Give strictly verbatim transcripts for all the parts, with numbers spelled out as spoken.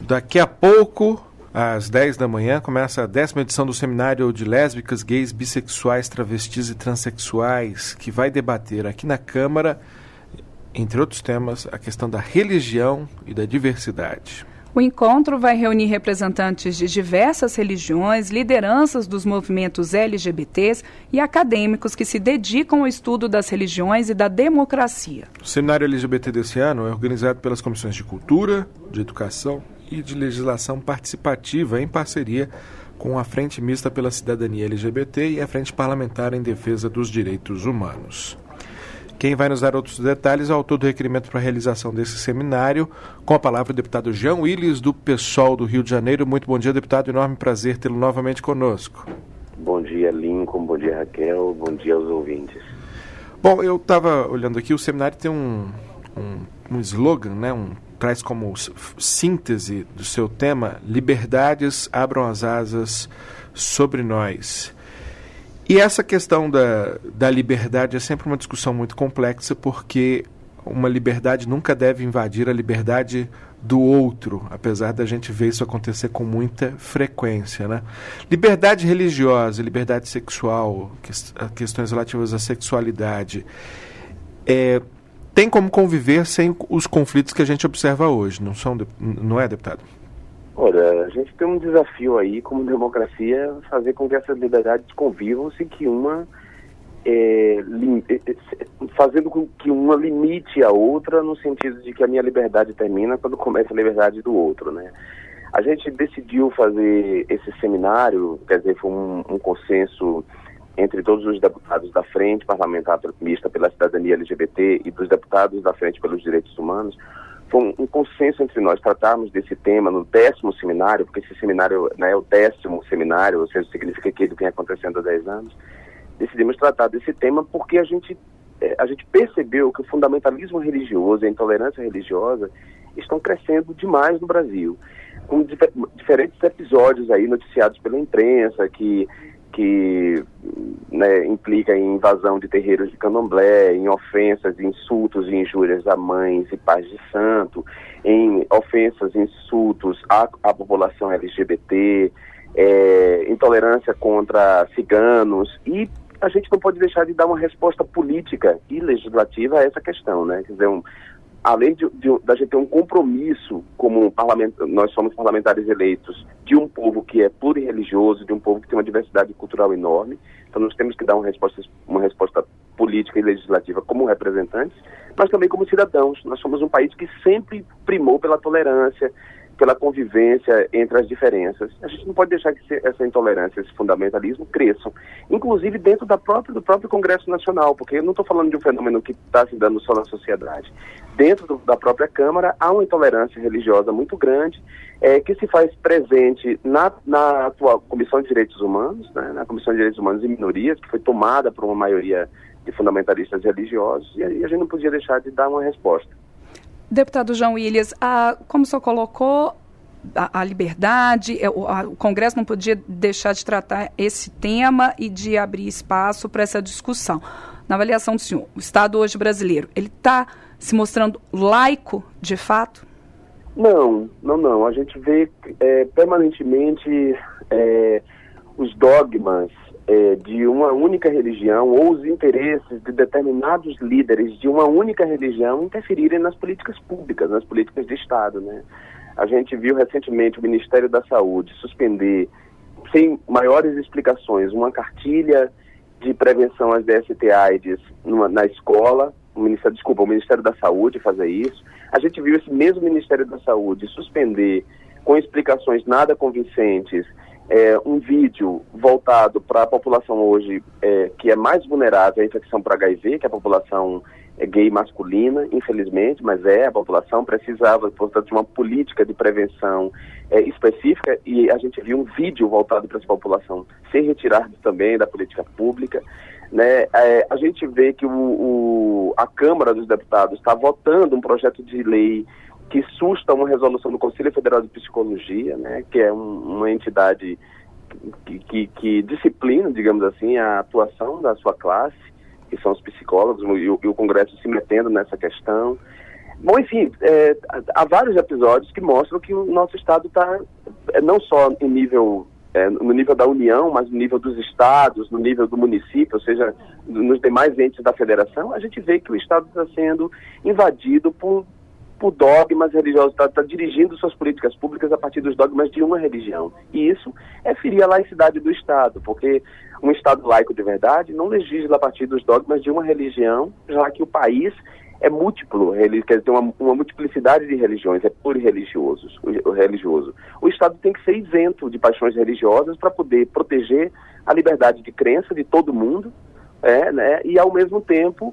Daqui a pouco, às dez da manhã, começa a décima edição do Seminário de Lésbicas, Gays, Bissexuais, Travestis e Transsexuais, que vai debater aqui na Câmara, entre outros temas, a questão da religião e da diversidade. O encontro vai reunir representantes de diversas religiões, lideranças dos movimentos L G B Ts e acadêmicos que se dedicam ao estudo das religiões e da democracia. O Seminário L G B T desse ano é organizado pelas comissões de Cultura, de Educação e de Legislação Participativa, em parceria com a Frente Mista pela Cidadania L G B T e a Frente Parlamentar em Defesa dos Direitos Humanos. Quem vai nos dar outros detalhes é o autor do requerimento para a realização desse seminário. Com a palavra o deputado Jean Willis, do PSOL do Rio de Janeiro. Muito bom dia, deputado. Enorme prazer tê-lo novamente conosco. Bom dia, Lincoln. Bom dia, Raquel. Bom dia aos ouvintes. Bom, eu estava olhando aqui, o seminário tem um, um, um slogan, né? Um, traz como síntese do seu tema: liberdades abram as asas sobre nós. E essa questão da, da liberdade é sempre uma discussão muito complexa, porque uma liberdade nunca deve invadir a liberdade do outro, apesar da gente ver isso acontecer com muita frequência, né? Liberdade religiosa, liberdade sexual, que, questões relativas à sexualidade, é, tem como conviver sem os conflitos que a gente observa hoje, não, são, não é, deputado? Olha, a gente tem um desafio aí, como democracia, fazer com que essas liberdades convivam sem que uma, é, lim, fazendo com que uma limite a outra, no sentido de que a minha liberdade termina quando começa a liberdade do outro, né? A gente decidiu fazer esse seminário, quer dizer, foi um, um consenso entre todos os deputados da Frente Parlamentar Mista pela Cidadania L G B T e dos deputados da Frente pelos Direitos Humanos. Foi um, um consenso entre nós tratarmos desse tema no décimo seminário, porque esse seminário, né, é o décimo seminário, ou seja, significa que ele vem acontecendo há dez anos. Decidimos tratar desse tema porque a gente, é, a gente percebeu que o fundamentalismo religioso e a intolerância religiosa estão crescendo demais no Brasil, com dif- diferentes episódios aí noticiados pela imprensa, que... que né, implica em invasão de terreiros de candomblé, em ofensas, insultos e injúrias a mães e pais de santo, em ofensas e insultos à, à população L G B T, é, intolerância contra ciganos, e a gente não pode deixar de dar uma resposta política e legislativa a essa questão, né? Quer dizer, um, além de, de, de a gente ter um compromisso como parlamento, nós somos parlamentares eleitos de um povo que é plurirreligioso, de um povo que tem uma diversidade cultural enorme, então nós temos que dar uma resposta, uma resposta política e legislativa como representantes, mas também como cidadãos. Nós somos um país que sempre primou pela tolerância, pela convivência entre as diferenças. A gente não pode deixar que essa intolerância, esse fundamentalismo cresçam, inclusive dentro da própria, do próprio Congresso Nacional, porque eu não estou falando de um fenômeno que está se dando só na sociedade. Dentro do, da própria Câmara há uma intolerância religiosa muito grande, é, que se faz presente na, na atual Comissão de Direitos Humanos, né, na Comissão de Direitos Humanos e Minorias, que foi tomada por uma maioria de fundamentalistas religiosos, e a gente não podia deixar de dar uma resposta. Deputado Jean Willis, a, como o senhor colocou, a, a liberdade, o, a, o Congresso não podia deixar de tratar esse tema e de abrir espaço para essa discussão. Na avaliação do senhor, o Estado hoje brasileiro, ele está se mostrando laico de fato? Não, não, não. A gente vê é, permanentemente é, os dogmas É, de uma única religião ou os interesses de determinados líderes de uma única religião interferirem nas políticas públicas, nas políticas de Estado, né? A gente viu recentemente o Ministério da Saúde suspender, sem maiores explicações, uma cartilha de prevenção às D S T AIDS numa, na escola. O Ministério, desculpa, o Ministério da Saúde fazer isso. A gente viu esse mesmo Ministério da Saúde suspender, com explicações nada convincentes, É, um vídeo voltado para a população hoje é, que é mais vulnerável à infecção por H I V, que é a população é, gay masculina, infelizmente, mas é, a população precisava, portanto, de uma política de prevenção é, específica, e a gente viu um vídeo voltado para essa população ser retirado também da política pública, né? É, a gente vê que o, o, a Câmara dos Deputados está votando um projeto de lei que susta uma resolução do Conselho Federal de Psicologia, né, que é um, uma entidade que, que, que disciplina, digamos assim, a atuação da sua classe, que são os psicólogos, e o, e o Congresso se metendo nessa questão. Bom, enfim, é, há vários episódios que mostram que o nosso Estado está, é, não só em nível, é, no nível da União, mas no nível dos estados, no nível do município, ou seja, nos demais entes da federação, a gente vê que o Estado está sendo invadido por, por dogmas religiosos, está tá dirigindo suas políticas públicas a partir dos dogmas de uma religião. E isso é ferir a laicidade do Estado, porque um Estado laico de verdade não legisla a partir dos dogmas de uma religião, já que o país é múltiplo, quer dizer, tem uma, uma multiplicidade de religiões, é plurireligioso. O, o religioso. O Estado tem que ser isento de paixões religiosas para poder proteger a liberdade de crença de todo mundo, é, né, e ao mesmo tempo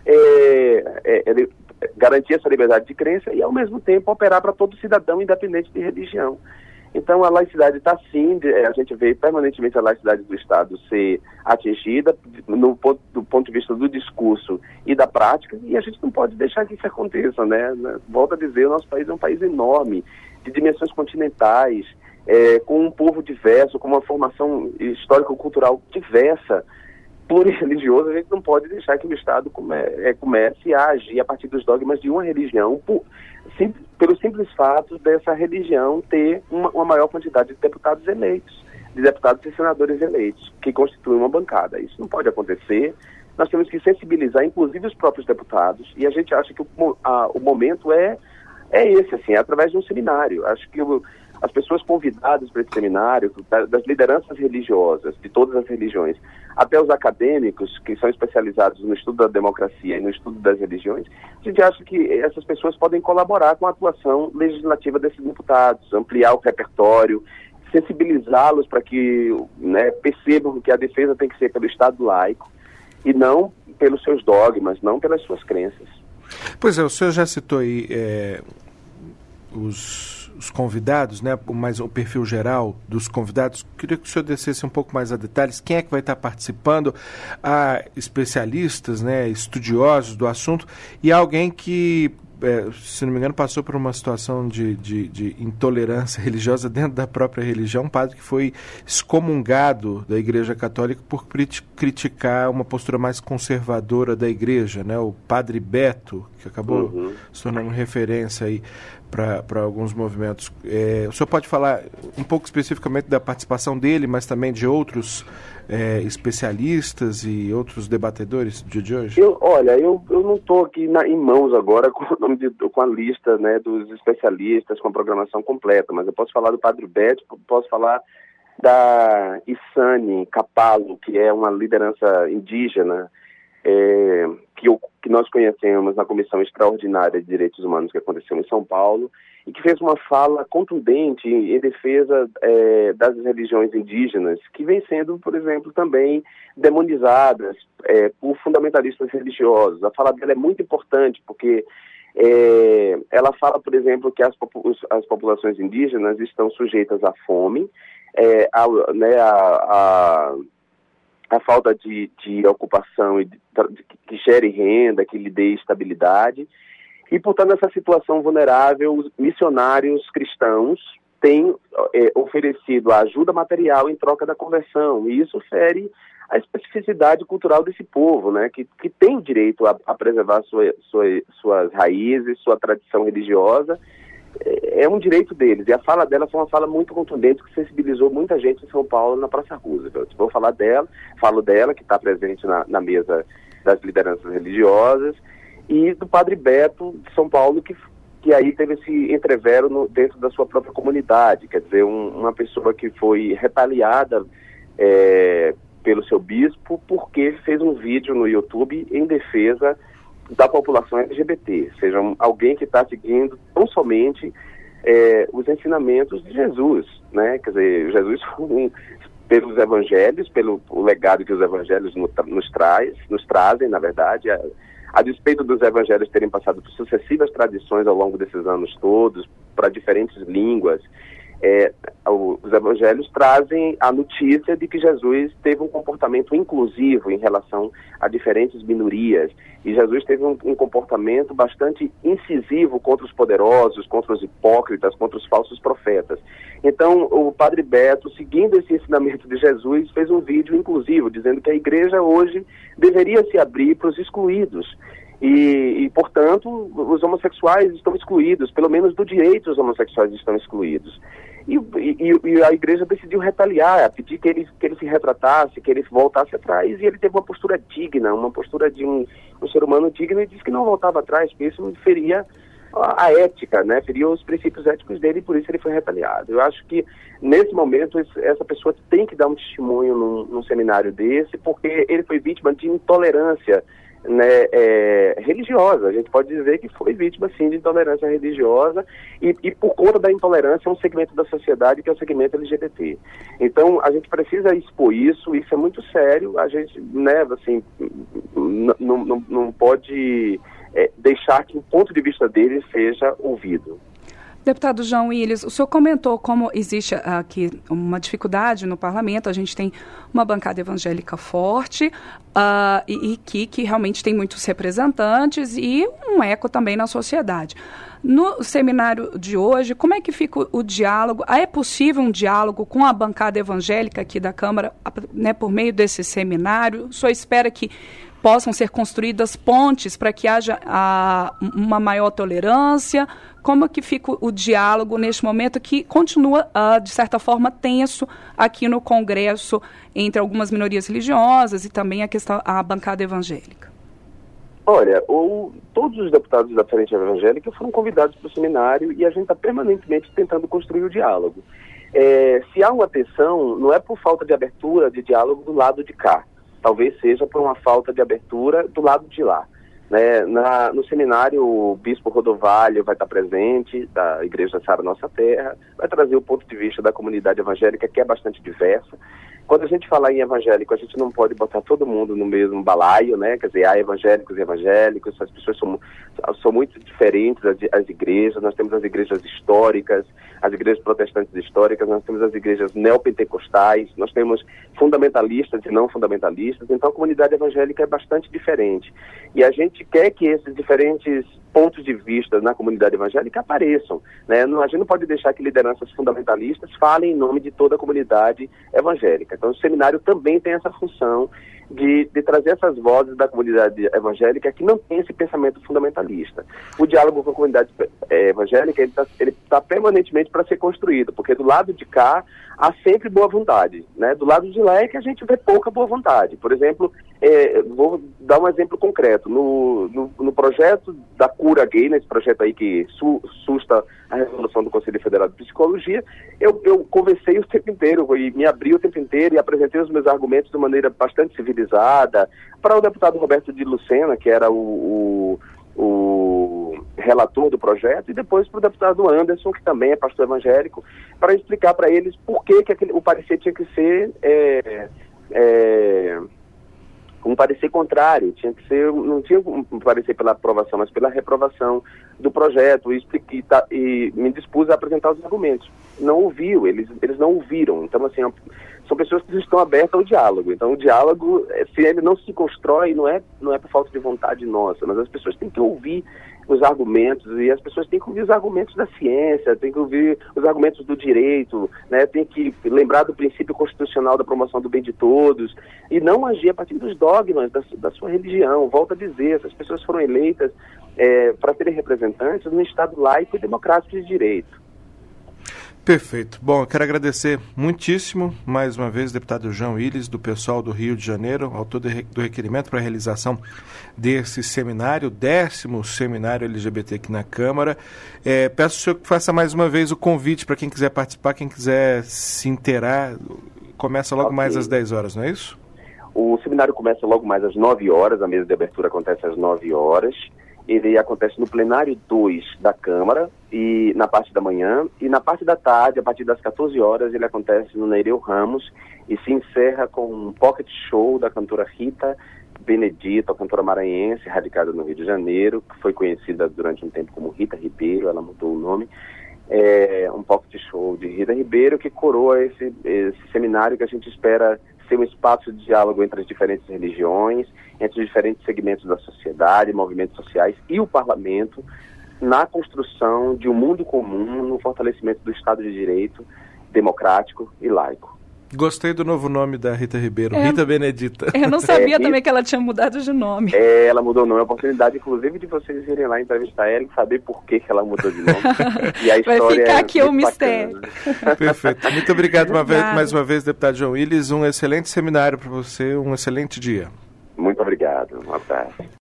é, é, é, garantir essa liberdade de crença e ao mesmo tempo operar para todo cidadão independente de religião. Então a laicidade está sim, a gente vê permanentemente a laicidade do Estado ser atingida no ponto, do ponto de vista do discurso e da prática, e a gente não pode deixar que isso aconteça, né? Volto a dizer, o nosso país é um país enorme, de dimensões continentais, é, com um povo diverso, com uma formação histórico-cultural diversa, plurireligioso. A gente não pode deixar que o Estado come, é, comece a agir a partir dos dogmas de uma religião, por, sim, pelo simples fato dessa religião ter uma, uma maior quantidade de deputados eleitos, de deputados e senadores eleitos, que constituem uma bancada. Isso não pode acontecer. Nós temos que sensibilizar, inclusive, os próprios deputados, e a gente acha que o, a, o momento é, é esse, assim, é através de um seminário. Acho que o, as pessoas convidadas para esse seminário, das lideranças religiosas, de todas as religiões, até os acadêmicos, que são especializados no estudo da democracia e no estudo das religiões, a gente acha que essas pessoas podem colaborar com a atuação legislativa desses deputados, ampliar o repertório, sensibilizá-los para que, né, percebam que a defesa tem que ser pelo Estado laico e não pelos seus dogmas, não pelas suas crenças. Pois é, o senhor já citou aí é, os... os convidados, né, mais o perfil geral dos convidados. Queria que o senhor descesse um pouco mais a detalhes. Quem é que vai estar participando? Há especialistas, né, estudiosos do assunto, e há alguém que, é, se não me engano, passou por uma situação de, de, de intolerância religiosa dentro da própria religião, um padre que foi excomungado da Igreja Católica por crit- criticar uma postura mais conservadora da Igreja, né, o padre Beto, que acabou uhum. se tornando referência aí para alguns movimentos. É, o senhor pode falar um pouco especificamente da participação dele, mas também de outros é, especialistas e outros debatedores do dia de hoje? Eu, olha, eu, eu não estou aqui na, em mãos agora com, o nome de, com a lista, né, dos especialistas, com a programação completa, mas eu posso falar do Padre Beto, posso falar da Isane Capalo, que é uma liderança indígena, É, que, eu, que nós conhecemos na Comissão Extraordinária de Direitos Humanos que aconteceu em São Paulo e que fez uma fala contundente em, em defesa é, das religiões indígenas, que vêm sendo, por exemplo, também demonizadas é, por fundamentalistas religiosos. A fala dela é muito importante porque é, ela fala, por exemplo, que as, as populações indígenas estão sujeitas à fome, é, a, né, a, a a falta de, de ocupação e de, de, que gere renda, que lhe dê estabilidade. E, portanto, nessa situação vulnerável, os missionários cristãos têm é, oferecido a ajuda material em troca da conversão. E isso fere a especificidade cultural desse povo, né, que, que tem o direito a, a preservar sua, sua, suas raízes, sua tradição religiosa. É um direito deles, e a fala dela foi uma fala muito contundente que sensibilizou muita gente em São Paulo na Praça Roosevelt. Vou falar dela, falo dela, que está presente na, na mesa das lideranças religiosas, e do Padre Beto de São Paulo, que, que aí teve esse entrevero no, dentro da sua própria comunidade, quer dizer, um, uma pessoa que foi retaliada é, pelo seu bispo porque fez um vídeo no YouTube em defesa da população L G B T, seja alguém que está seguindo tão somente é, os ensinamentos de Jesus, né? Quer dizer, Jesus, um, pelos evangelhos, pelo o legado que os evangelhos no, nos, traz, nos trazem, na verdade, a, a despeito dos evangelhos terem passado por sucessivas tradições ao longo desses anos todos, para diferentes línguas, É, os evangelhos trazem a notícia de que Jesus teve um comportamento inclusivo em relação a diferentes minorias, e Jesus teve um, um comportamento bastante incisivo contra os poderosos, contra os hipócritas, contra os falsos profetas. Então, o Padre Beto, seguindo esse ensinamento de Jesus, fez um vídeo inclusivo, dizendo que a igreja hoje deveria se abrir para os excluídos. E, e, portanto, os homossexuais estão excluídos, pelo menos do direito os homossexuais estão excluídos. E, e, e a igreja decidiu retaliar, pedir que ele, que ele se retratasse, que ele voltasse atrás, e ele teve uma postura digna, uma postura de um, um ser humano digno, e disse que não voltava atrás, porque isso feria a, a ética, né? Feria os princípios éticos dele, e por isso ele foi retaliado. Eu acho que, nesse momento, essa pessoa tem que dar um testemunho num, num seminário desse, porque ele foi vítima de intolerância, né, é, religiosa. A gente pode dizer que foi vítima, sim, de intolerância religiosa e, e por conta da intolerância um segmento da sociedade que é o segmento L G B T. Então, a gente precisa expor isso, isso é muito sério, a gente, né, assim, não, não pode é, deixar que o ponto de vista dele seja ouvido. Deputado João Willis, o senhor comentou como existe aqui uma dificuldade no parlamento, a gente tem uma bancada evangélica forte uh, e, e que, que realmente tem muitos representantes e um eco também na sociedade. No seminário de hoje, como é que fica o, o diálogo? É possível um diálogo com a bancada evangélica aqui da Câmara, né, por meio desse seminário? O senhor espera que possam ser construídas pontes para que haja a, uma maior tolerância? Como que fica o diálogo neste momento que continua, uh, de certa forma, tenso aqui no Congresso entre algumas minorias religiosas e também a questão a bancada evangélica? Olha, o, todos os deputados da Frente Evangélica foram convidados para o seminário e a gente está permanentemente tentando construir o diálogo. É, se há uma tensão, não é por falta de abertura de diálogo do lado de cá. Talvez seja por uma falta de abertura do lado de lá. Né? Na, no seminário, o bispo Rodovalho vai estar presente, da Igreja Sara Nossa Terra, vai trazer o ponto de vista da comunidade evangélica, que é bastante diversa. Quando a gente falar em evangélico, a gente não pode botar todo mundo no mesmo balaio, né? Quer dizer, há evangélicos e evangélicos, as pessoas são, são muito diferentes, as, as igrejas. Nós temos as igrejas históricas, as igrejas protestantes históricas, nós temos as igrejas neopentecostais, nós temos fundamentalistas e não fundamentalistas, então a comunidade evangélica é bastante diferente. E a gente quer que esses diferentes pontos de vista na comunidade evangélica apareçam, né? A gente não pode deixar que lideranças fundamentalistas falem em nome de toda a comunidade evangélica. Então o seminário também tem essa função de, de trazer essas vozes da comunidade evangélica que não tem esse pensamento fundamentalista. O diálogo com a comunidade é, evangélica ele está ele tá permanentemente para ser construído, porque do lado de cá há sempre boa vontade, né? Do lado de lá é que a gente vê pouca boa vontade. Por exemplo, é, vou dar um exemplo concreto. No, no, no projeto da cura gay, nesse projeto aí que su, susta a resolução do Conselho Federal de Psicologia, eu, eu conversei o tempo inteiro e me abri o tempo inteiro e apresentei os meus argumentos de maneira bastante civilizada para o deputado Roberto de Lucena, que era o, o, o relator do projeto, e depois para o deputado Anderson, que também é pastor evangélico, para explicar para eles por que, que aquele, o parecer tinha que ser é, é, um parecer contrário, tinha que ser, não tinha um parecer pela aprovação, mas pela reprovação do projeto, e, expliquei, tá, e me dispus a apresentar os argumentos. Não ouviu, eles, eles não ouviram. Então, assim, são pessoas que estão abertas ao diálogo. Então, o diálogo, se ele não se constrói, não é, não é por falta de vontade nossa, mas as pessoas têm que ouvir os argumentos, e as pessoas têm que ouvir os argumentos da ciência, têm que ouvir os argumentos do direito, né? Tem que lembrar do princípio constitucional da promoção do bem de todos, e não agir a partir dos dogmas da, da sua religião. Volto a dizer, essas pessoas foram eleitas é, para serem representantes no Estado laico e democrático de direito. Perfeito. Bom, eu quero agradecer muitíssimo, mais uma vez, deputado João Willis, do pessoal do Rio de Janeiro, autor do requerimento para a realização desse seminário, décimo seminário L G B T aqui na Câmara. É, peço ao senhor que faça mais uma vez o convite para quem quiser participar, quem quiser se inteirar. Começa logo okay. mais às dez horas, não é isso? O seminário começa logo mais às nove horas, a mesa de abertura acontece às nove horas. Ele acontece no plenário dois da Câmara, e na parte da manhã, e na parte da tarde, a partir das quatorze horas, ele acontece no Nereu Ramos e se encerra com um pocket show da cantora Rita Benedito, a cantora maranhense, radicada no Rio de Janeiro, que foi conhecida durante um tempo como Rita Ribeiro, ela mudou o nome. É um pocket show de Rita Ribeiro que coroa esse, esse seminário que a gente espera ser um espaço de diálogo entre as diferentes religiões, entre os diferentes segmentos da sociedade, movimentos sociais e o parlamento, na construção de um mundo comum, no fortalecimento do Estado de Direito democrático e laico. Gostei do novo nome da Rita Ribeiro, É. Rita Benedita. Eu não sabia É, também e- que ela tinha mudado de nome. É, ela mudou o nome, é a oportunidade, inclusive, de vocês irem lá entrevistar ela e saber por que, que ela mudou de nome. E a Vai história ficar é aqui o muito mistério. bacana. Perfeito. Muito obrigado uma vez, Obrigada. mais uma vez, deputado João Willis. Um excelente seminário para você, um excelente dia. Muito obrigado, um abraço.